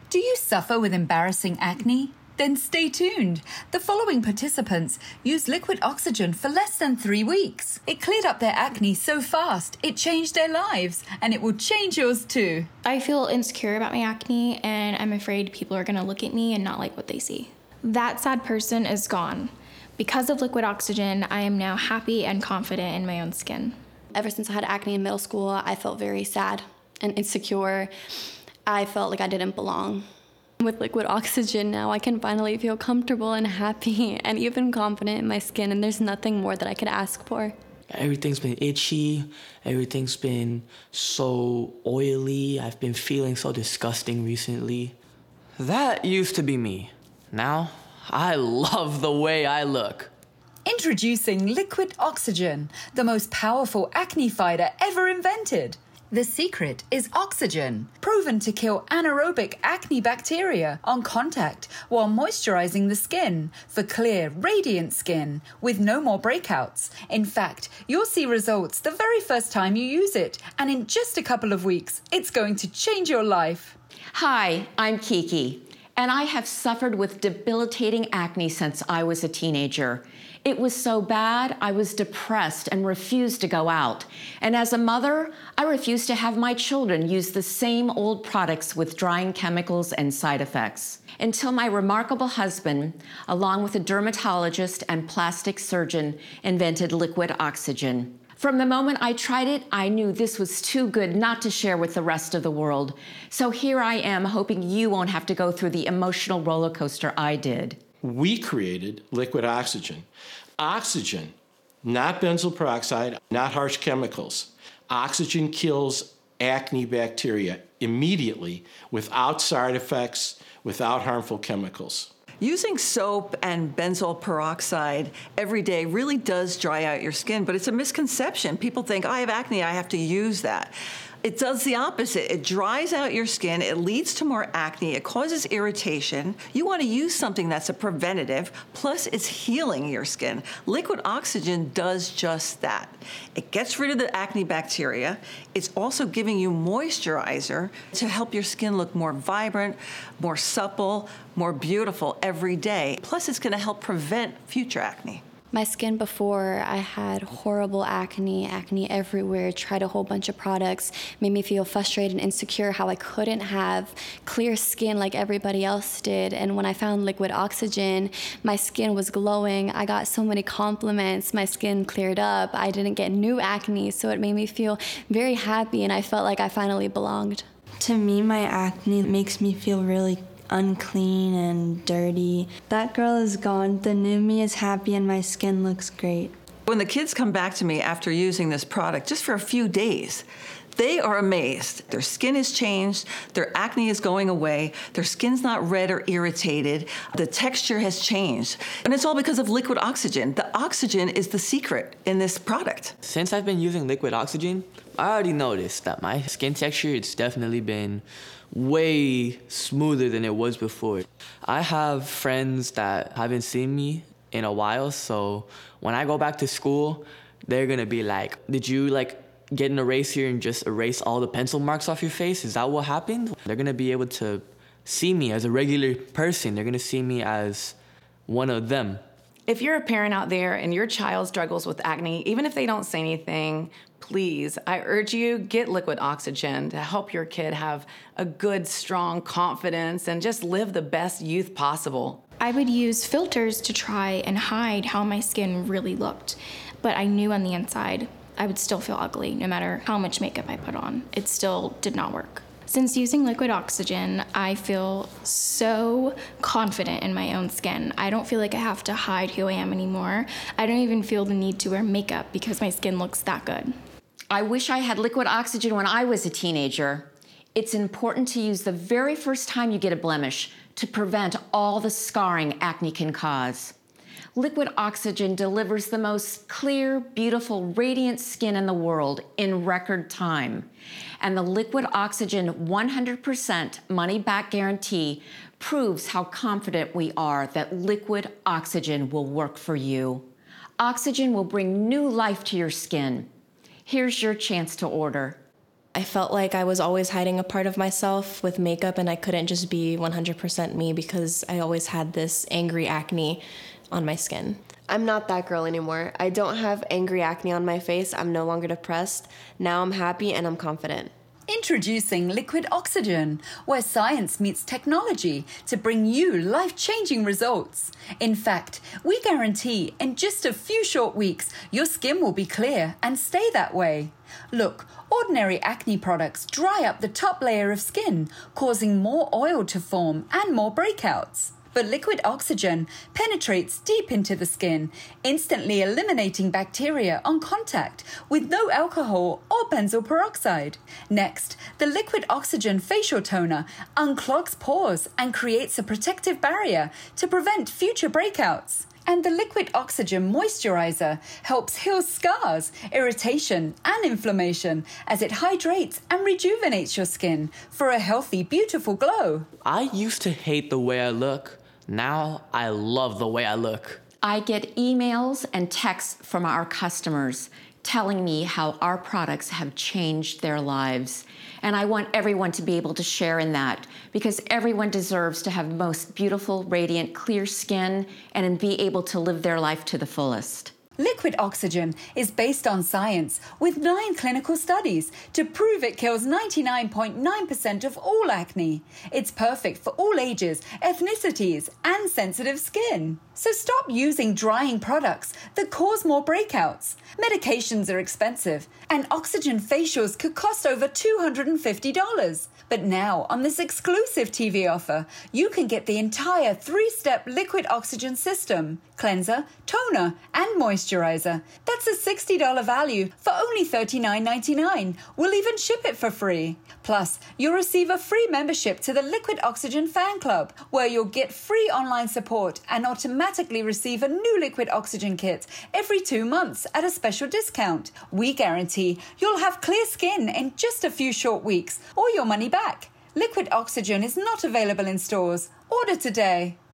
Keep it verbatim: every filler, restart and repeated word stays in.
Do you suffer with embarrassing acne? Then stay tuned. The following participants used Liquid Oxygen for less than three weeks. It cleared up their acne so fast, it changed their lives, and it will change yours too. I feel insecure about my acne, and I'm afraid people are gonna look at me and not like what they see. That sad person is gone. Because of Liquid Oxygen, I am now happy and confident in my own skin. Ever since I had acne in middle school, I felt very sad and insecure. I felt like I didn't belong. With Liquid Oxygen now, I can finally feel comfortable and happy and even confident in my skin, and there's nothing more that I could ask for. Everything's been itchy, everything's been so oily, I've been feeling so disgusting recently. That used to be me. Now, I love the way I look. Introducing Liquid Oxygen, the most powerful acne fighter ever invented. The secret is oxygen, proven to kill anaerobic acne bacteria on contact while moisturizing the skin for clear, radiant skin with no more breakouts. In fact, you'll see results the very first time you use it, and in just a couple of weeks, it's going to change your life. Hi, I'm Kiki, and I have suffered with debilitating acne since I was a teenager. It was so bad, I was depressed and refused to go out. And as a mother, I refused to have my children use the same old products with drying chemicals and side effects. Until my remarkable husband, along with a dermatologist and plastic surgeon, invented Liquid Oxygen. From the moment I tried it, I knew this was too good not to share with the rest of the world. So here I am, hoping you won't have to go through the emotional roller coaster I did. We created Liquid Oxygen. Oxygen, not benzoyl peroxide, not harsh chemicals. Oxygen kills acne bacteria immediately without side effects, without harmful chemicals. Using soap and benzoyl peroxide every day really does dry out your skin, but it's a misconception. People think, oh, I have acne, I have to use that. It does the opposite. It dries out your skin. It leads to more acne. It causes irritation. You want to use something that's a preventative, plus it's healing your skin. Liquid Oxygen does just that. It gets rid of the acne bacteria. It's also giving you moisturizer to help your skin look more vibrant, more supple, more beautiful every day. Plus, it's going to help prevent future acne. My skin before, I had horrible acne, acne everywhere, tried a whole bunch of products, made me feel frustrated and insecure how I couldn't have clear skin like everybody else did. And when I found Liquid Oxygen, my skin was glowing. I got so many compliments. My skin cleared up. I didn't get new acne, so it made me feel very happy, and I felt like I finally belonged. To me, my acne makes me feel really unclean and dirty. That girl is gone. The new me is happy and my skin looks great. When the kids come back to me after using this product just for a few days, they are amazed. Their skin has changed, their acne is going away, their skin's not red or irritated, the texture has changed. And it's all because of Liquid Oxygen. The oxygen is the secret in this product. Since I've been using Liquid Oxygen, I already noticed that my skin texture, it's definitely been way smoother than it was before. I have friends that haven't seen me in a while, so when I go back to school, they're gonna be like, did you like get an eraser and just erase all the pencil marks off your face? Is that what happened? They're gonna be able to see me as a regular person. They're gonna see me as one of them. If you're a parent out there and your child struggles with acne, even if they don't say anything, please, I urge you, get Liquid Oxygen to help your kid have a good, strong confidence and just live the best youth possible. I would use filters to try and hide how my skin really looked, but I knew on the inside I would still feel ugly no matter how much makeup I put on. It still did not work. Since using Liquid Oxygen, I feel so confident in my own skin. I don't feel like I have to hide who I am anymore. I don't even feel the need to wear makeup because my skin looks that good. I wish I had Liquid Oxygen when I was a teenager. It's important to use the very first time you get a blemish to prevent all the scarring acne can cause. Liquid Oxygen delivers the most clear, beautiful, radiant skin in the world in record time. And the Liquid Oxygen one hundred percent money-back guarantee proves how confident we are that Liquid Oxygen will work for you. Oxygen will bring new life to your skin. Here's your chance to order. I felt like I was always hiding a part of myself with makeup, and I couldn't just be one hundred percent me because I always had this angry acne on my skin. I'm not that girl anymore. I don't have angry acne on my face. I'm no longer depressed. Now I'm happy and I'm confident. Introducing Liquid Oxygen, where science meets technology to bring you life-changing results. In fact, we guarantee in just a few short weeks, your skin will be clear and stay that way. Look, ordinary acne products dry up the top layer of skin, causing more oil to form and more breakouts. But Liquid Oxygen penetrates deep into the skin, instantly eliminating bacteria on contact with no alcohol or benzoyl peroxide. Next, the Liquid Oxygen facial toner unclogs pores and creates a protective barrier to prevent future breakouts. And the Liquid Oxygen moisturizer helps heal scars, irritation, and inflammation as it hydrates and rejuvenates your skin for a healthy, beautiful glow. I used to hate the way I look. Now I love the way I look. I get emails and texts from our customers telling me how our products have changed their lives. And I want everyone to be able to share in that because everyone deserves to have the most beautiful, radiant, clear skin and be able to live their life to the fullest. Liquid Oxygen is based on science with nine clinical studies to prove it kills ninety-nine point nine percent of all acne. It's perfect for all ages, ethnicities, and sensitive skin. So stop using drying products that cause more breakouts. Medications are expensive, and oxygen facials could cost over two hundred fifty dollars. But now, on this exclusive T V offer, you can get the entire three-step Liquid Oxygen system, cleanser, toner, and moisturizer. That's a sixty dollars value for only thirty-nine ninety-nine. We'll even ship it for free. Plus, you'll receive a free membership to the Liquid Oxygen fan club, where you'll get free online support and automatically receive a new Liquid Oxygen kit every two months at a special discount. We guarantee you'll have clear skin in just a few short weeks or your money back. Liquid Oxygen is not available in stores. Order today.